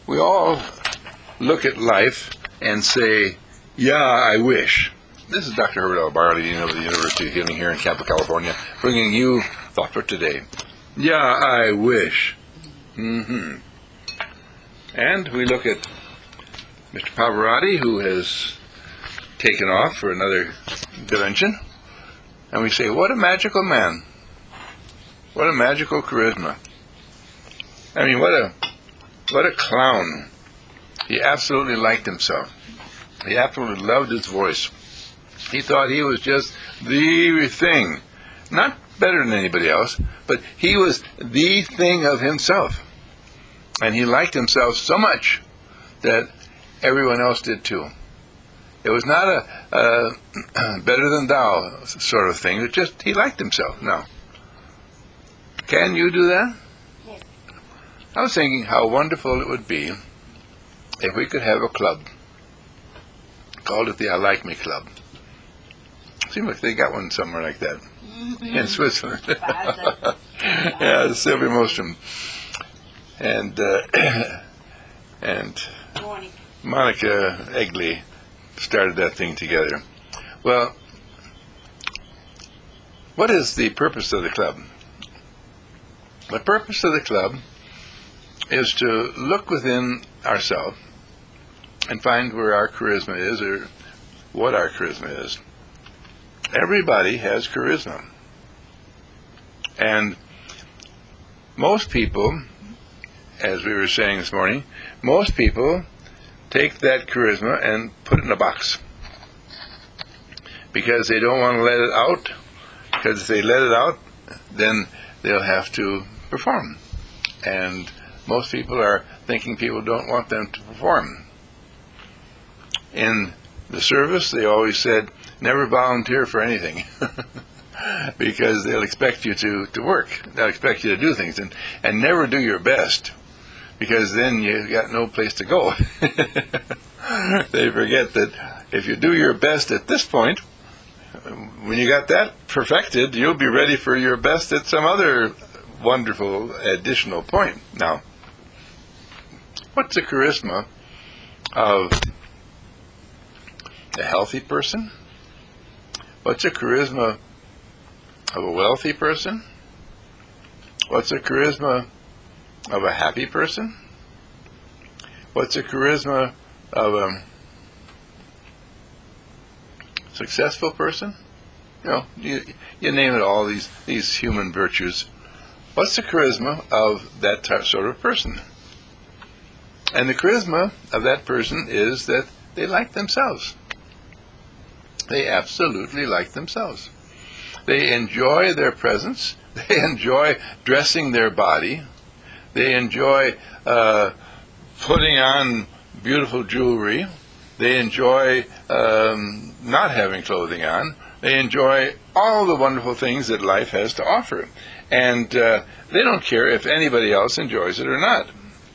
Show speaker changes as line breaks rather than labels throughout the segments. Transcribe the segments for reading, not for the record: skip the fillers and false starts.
We all look at life and say, yeah, I wish. This is Dr. Herbert L. Barley, Dean of the University of Healing here in Campo, California, bringing you Thought for Today. Yeah, I wish. And we look at Mr. Pavarotti, who has taken off for another dimension, and we say, what a magical man. What a magical charisma. I mean, what a clown. He absolutely liked himself. He absolutely loved his voice. He thought he was just the thing. Not better than anybody else, but he was the thing of himself. And he liked himself so much that everyone else did too. It was not a better than thou sort of thing. It just, he liked himself. Now, can you do that?
Yes.
I was thinking how wonderful it would be if we could have a club. Called it the I Like Me Club. Seems like they got one somewhere like that. In Switzerland. Yeah, Sylvia Mostrom. And Monica Egley started that thing together. Well, what is the purpose of the club? The purpose of the club is to look within ourselves and find where our charisma is, or what our charisma is. Everybody has charisma. And most people, as we were saying this morning, most people take that charisma and put it in a box. Because they don't want to let it out. Because if they let it out, then they'll have to perform. And most people are thinking people don't want them to perform. In the service, they always said, never volunteer for anything. Because they'll expect you to work. They'll expect you to do things. And never do your best. Because then you got no place to go. They forget that if you do your best at this point, when you got that perfected, you'll be ready for your best at some other wonderful additional point. Now, what's the charisma of a healthy person? What's the charisma of a wealthy person? What's the charisma of a happy person? What's the charisma of a successful person? You know, you name it all, these human virtues. What's the charisma of that sort of person? And the charisma of that person is that they like themselves. They absolutely like themselves. They enjoy their presence. They enjoy dressing their body. They enjoy putting on beautiful jewelry. They enjoy not having clothing on. They enjoy all the wonderful things that life has to offer. And they don't care if anybody else enjoys it or not.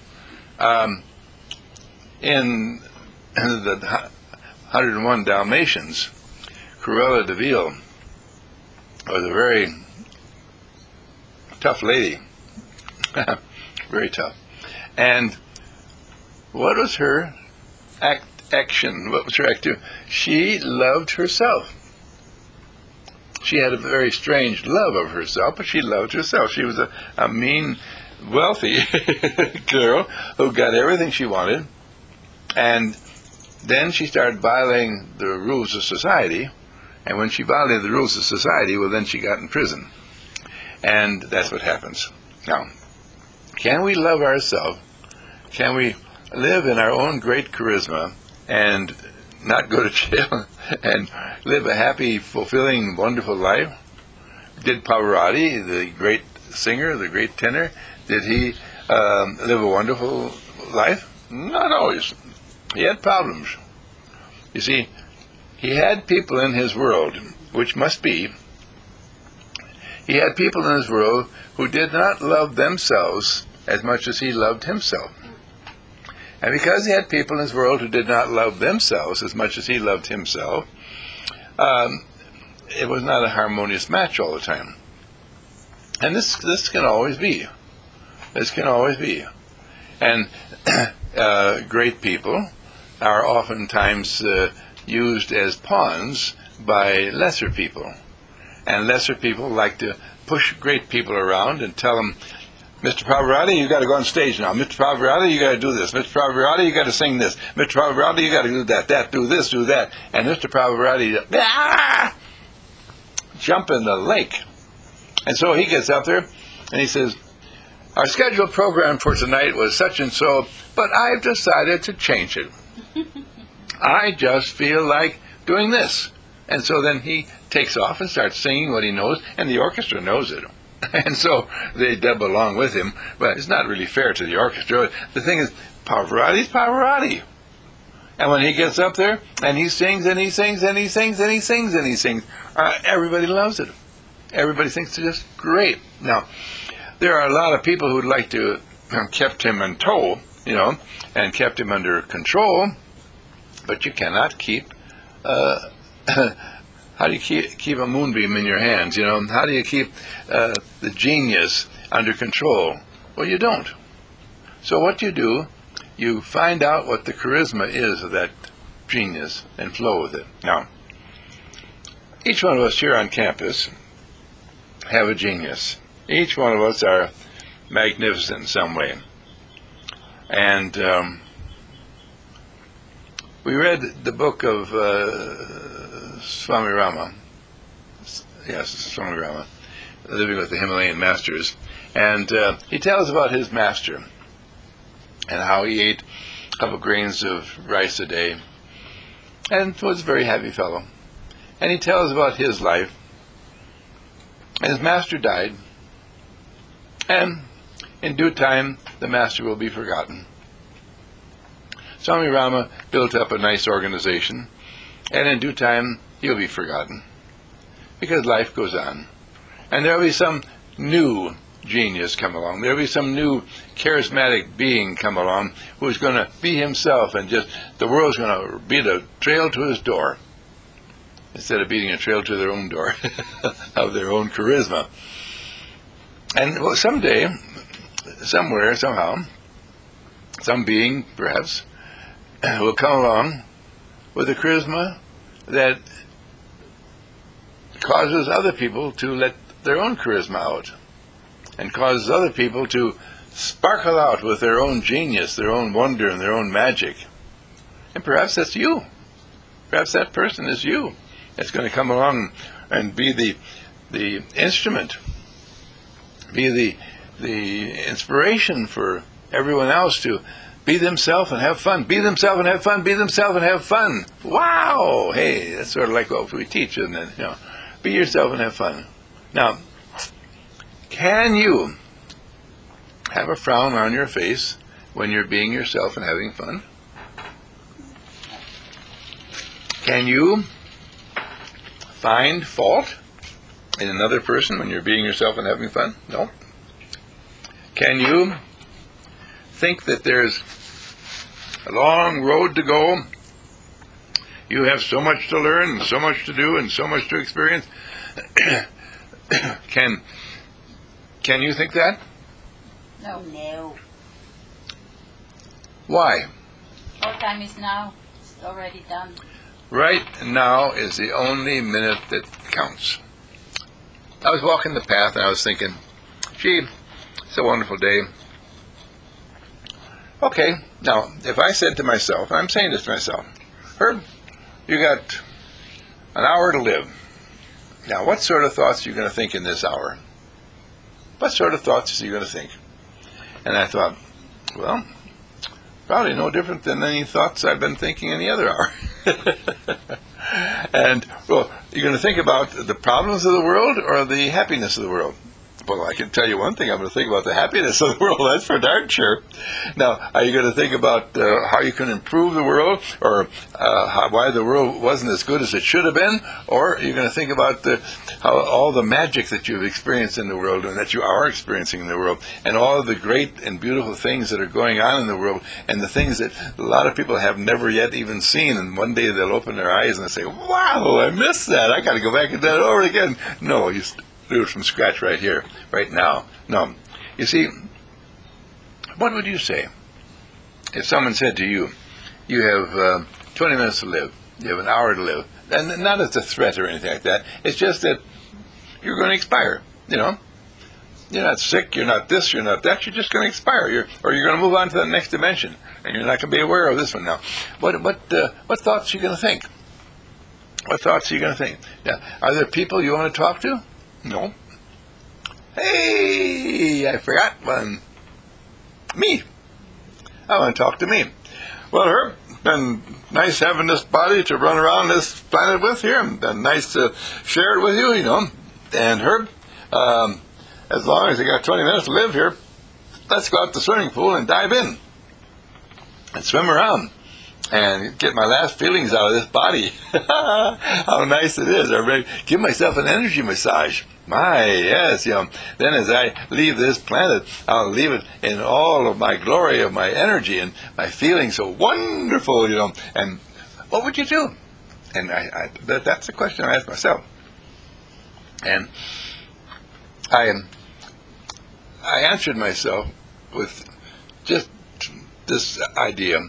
In the 101 Dalmatians, Cruella de Vil was a very tough lady. Very tough. And what was her action? What was her activity? She loved herself. She had a very strange love of herself, but she loved herself. She was a mean, wealthy girl who got everything she wanted. And then she started violating the rules of society. And when she violated the rules of society, well, then she got in prison. And that's what happens. Now, can we love ourselves? Can we live in our own great charisma and not go to jail and live a happy, fulfilling, wonderful life? Did Pavarotti, the great singer, the great tenor, did he live a wonderful life? Not always. He had problems. You see, he had people in his world, which must be, he had people in his world who did not love themselves as much as he loved himself. And because he had people in his world who did not love themselves as much as he loved himself, it was not a harmonious match all the time. And this can always be. This can always be. And great people are oftentimes used as pawns by lesser people. And lesser people like to push great people around and tell them, Mr. Pavarotti, you got to go on stage now. Mr. Pavarotti, you got to do this. Mr. Pavarotti, you got to sing this. Mr. Pavarotti, you got to do that, do this, do that. And Mr. Pavarotti, jump in the lake. And so he gets up there and he says, our scheduled program for tonight was such and so, but I've decided to change it. I just feel like doing this. And so then he takes off and starts singing what he knows, and the orchestra knows it. And so they dub along with him, but it's not really fair to the orchestra. The thing is, Pavarotti's Pavarotti. And when he gets up there, and he sings, and he sings, and he sings, and he sings, and he sings, everybody loves it. Everybody thinks it's just great. Now, there are a lot of people who'd like to have kept him in tow, and kept him under control, but you cannot keep... how do you keep a moonbeam in your hands? How do you keep the genius under control? Well, you don't. So what you do, you find out what the charisma is of that genius and flow with it. Now, each one of us here on campus have a genius. Each one of us are magnificent in some way. And we read the book of Swami Rama. Yes, Swami Rama, Living with the Himalayan Masters. And he tells about his master and how he ate a couple grains of rice a day and was a very happy fellow. And he tells about his life. And his master died. And in due time, the master will be forgotten. Swami Rama built up a nice organization, and in due time, he'll be forgotten. Because life goes on. And there'll be some new genius come along. There'll be some new charismatic being come along who's going to be himself, and just the world's going to beat a trail to his door instead of beating a trail to their own door of their own charisma. And someday, somewhere, somehow, some being, perhaps, will come along with a charisma that causes other people to let their own charisma out, and causes other people to sparkle out with their own genius, their own wonder, and their own magic. And perhaps that's you. Perhaps that person is you. That's going to come along and be the instrument, be the inspiration for everyone else to be themselves and have fun. Be themselves and have fun. Be themselves and have fun. Wow! Hey, that's sort of like what we teach, isn't it? Be yourself and have fun. Now, can you have a frown on your face when you're being yourself and having fun? Can you find fault in another person when you're being yourself and having fun? No. Can you think that there's a long road to go? You have so much to learn, and so much to do, and so much to experience. Can you think that?
No.
Why?
Our time is now. It's already done.
Right now is the only minute that counts. I was walking the path and I was thinking, gee, it's a wonderful day. Okay, now, if I said to myself, and I'm saying this to myself, Herb, you got an hour to live. Now, what sort of thoughts are you going to think in this hour? What sort of thoughts are you going to think? And I thought, well, probably no different than any thoughts I've been thinking any other hour. And, well, you're going to think about the problems of the world or the happiness of the world? Well, I can tell you one thing. I'm going to think about the happiness of the world. That's for darn sure. Now, are you going to think about how you can improve the world, or why the world wasn't as good as it should have been? Or are you going to think about how all the magic that you've experienced in the world, and that you are experiencing in the world, and all of the great and beautiful things that are going on in the world, and the things that a lot of people have never yet even seen, and one day they'll open their eyes and they'll say, wow, I missed that. I got to go back and do that over again. No, you do it from scratch right here, right now. No. You see, what would you say if someone said to you, you have 20 minutes to live, you have an hour to live, and not as a threat or anything like that, it's just that you're going to expire, You're not sick, you're not this, you're not that, you're just going to expire, or you're going to move on to the next dimension, and you're not going to be aware of this one now. What thoughts are you going to think? What thoughts are you going to think? Yeah. Are there people you want to talk to? No. Hey, I forgot one. Me. I want to talk to me. Well, Herb, it's been nice having this body to run around this planet with here. It's been nice to share it with you, And Herb, as long as I got 20 minutes to live here, let's go out to the swimming pool and dive in and swim around and get my last feelings out of this body. How nice it is. I give myself an energy massage. Yes, Then as I leave this planet, I'll leave it in all of my glory of my energy and my feeling so wonderful, And what would you do? And that's the question I ask myself. And I answered myself with just this idea.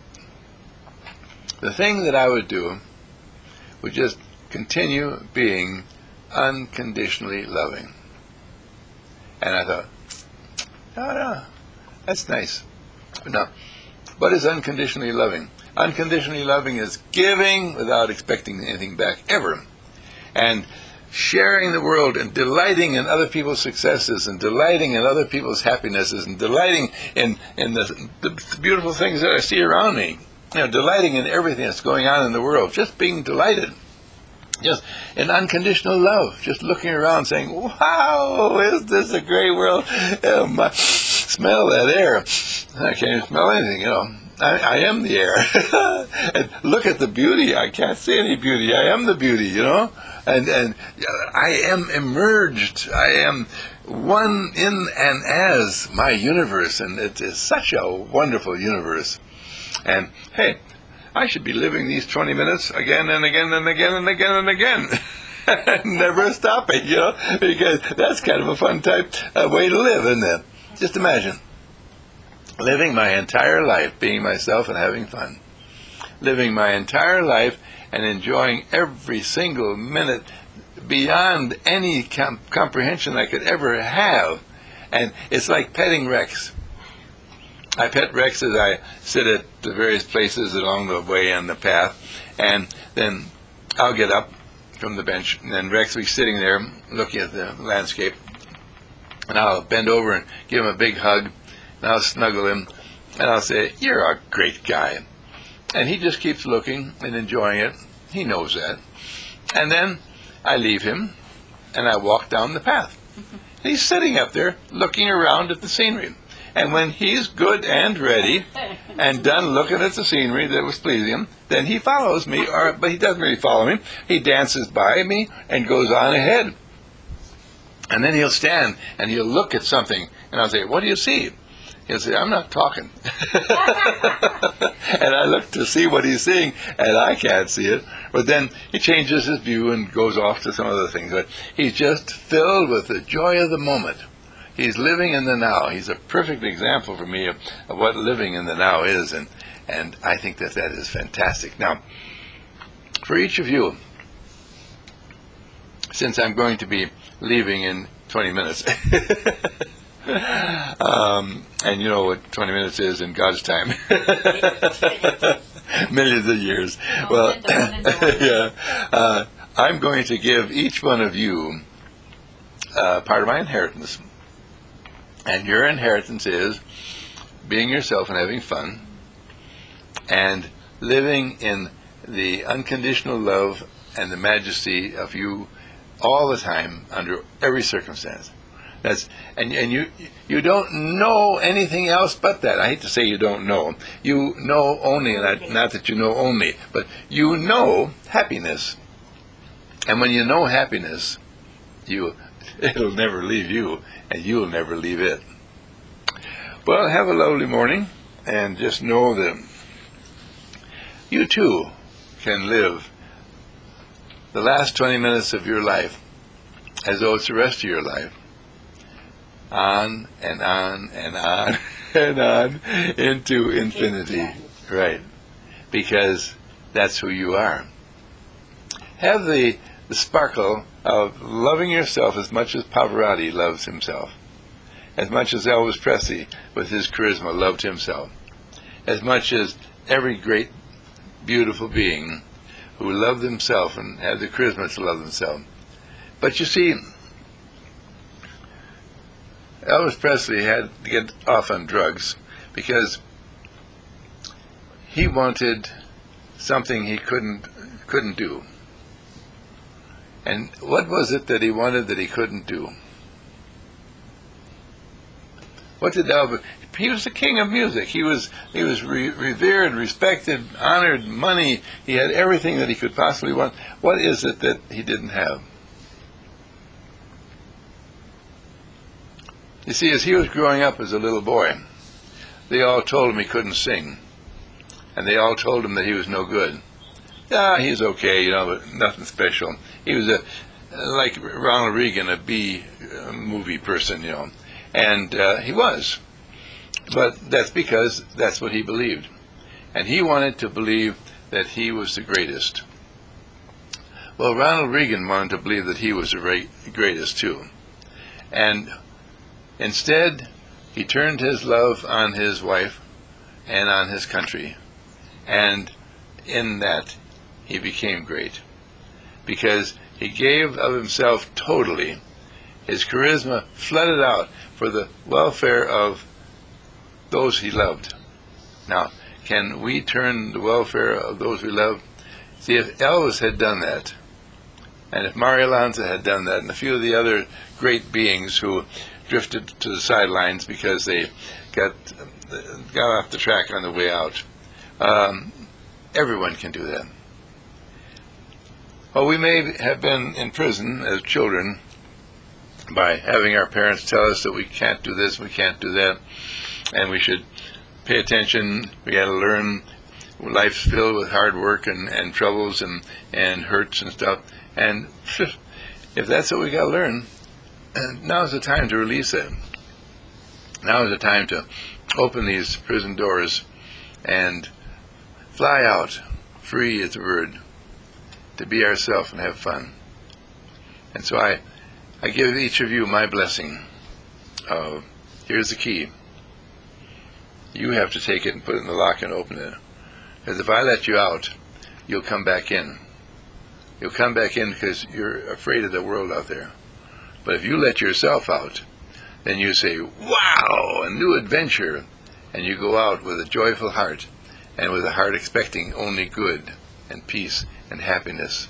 The thing that I would do would just continue being unconditionally loving. And I thought, no, that's nice. Now, what is unconditionally loving? Unconditionally loving is giving without expecting anything back, ever. And sharing the world and delighting in other people's successes and delighting in other people's happinesses and delighting in the beautiful things that I see around me. Delighting in everything that's going on in the world. Just being delighted. Just in unconditional love. Just looking around saying, wow, is this a great world? Smell that air. I can't even smell anything, I am the air. And look at the beauty. I can't see any beauty. I am the beauty, And I am emerged. I am one in and as my universe. And it is such a wonderful universe. And, hey, I should be living these 20 minutes again and again and again and again and again. Never stopping, because that's kind of a fun way to live, isn't it? Just imagine living my entire life being myself and having fun. Living my entire life and enjoying every single minute beyond any comprehension I could ever have. And it's like petting Rex. I pet Rex as I sit at the various places along the way on the path, and then I'll get up from the bench, and then Rex will be sitting there looking at the landscape, and I'll bend over and give him a big hug, and I'll snuggle him, and I'll say, "You're a great guy." And he just keeps looking and enjoying it. He knows that. And then I leave him, and I walk down the path. And he's sitting up there looking around at the scenery. And when he's good and ready and done looking at the scenery that was pleasing him, then he follows me, but he doesn't really follow me. He dances by me and goes on ahead. And then he'll stand and he'll look at something, and I'll say, "What do you see?" He'll say, "I'm not talking." And I look to see what he's seeing, and I can't see it. But then he changes his view and goes off to some other things. But he's just filled with the joy of the moment. He's living in the now. He's a perfect example for me of what living in the now is, and I think that is fantastic. Now, for each of you, since I'm going to be leaving in 20 minutes, and you know what 20 minutes is in God's time. Millions of years. Well, yeah. I'm going to give each one of you part of my inheritance. And your inheritance is being yourself and having fun and living in the unconditional love and the majesty of you all the time under every circumstance. And you don't know anything else but that. I hate to say you don't know. You know only, not that you know only, but you know happiness. And when you know happiness, it'll never leave you, and you'll never leave it. Well, have a lovely morning, and just know that you too can live the last 20 minutes of your life as though it's the rest of your life. On and on and on. and on into infinity. Right. Because that's who you are. Have the sparkle of loving yourself as much as Pavarotti loves himself, as much as Elvis Presley with his charisma loved himself, as much as every great beautiful being who loved himself and had the charisma to love themselves. But you see, Elvis Presley had to get off on drugs because he wanted something he couldn't do. And what was it that he wanted that he couldn't do? What did Elvis? He was the king of music. He was revered, respected, honored, money. He had everything that he could possibly want. What is it that he didn't have? You see, as he was growing up as a little boy, they all told him he couldn't sing. And they all told him that he was no good. Yeah, he's okay, but nothing special. He was like Ronald Reagan, a B movie person, And he was. But that's because that's what he believed. And he wanted to believe that he was the greatest. Well, Ronald Reagan wanted to believe that he was the greatest too. And instead, he turned his love on his wife and on his country. And in that, he became great. Because he gave of himself totally. His charisma flooded out for the welfare of those he loved. Now, can we turn the welfare of those we love? See, if Elvis had done that, and if Mario Lanza had done that, and a few of the other great beings who drifted to the sidelines because they got off the track on the way out, everyone can do that. Well, we may have been in prison as children by having our parents tell us that we can't do this, we can't do that, and we should pay attention. We got to learn. Life's filled with hard work and troubles and hurts and stuff. And if that's what we got to learn, now's the time to release it. Now is the time to open these prison doors and fly out, free as a bird, to be ourselves and have fun. And so I give each of you my blessing. Here's the key. You have to take it and put it in the lock and open it. Because if I let you out, you'll come back in. You'll come back in because you're afraid of the world out there. But if you let yourself out, then you say, wow, a new adventure. And you go out with a joyful heart, and with a heart expecting only good and peace and happiness.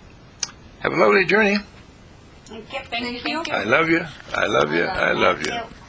Have a lovely journey.
Thank you.
I love you. I love you. I love you.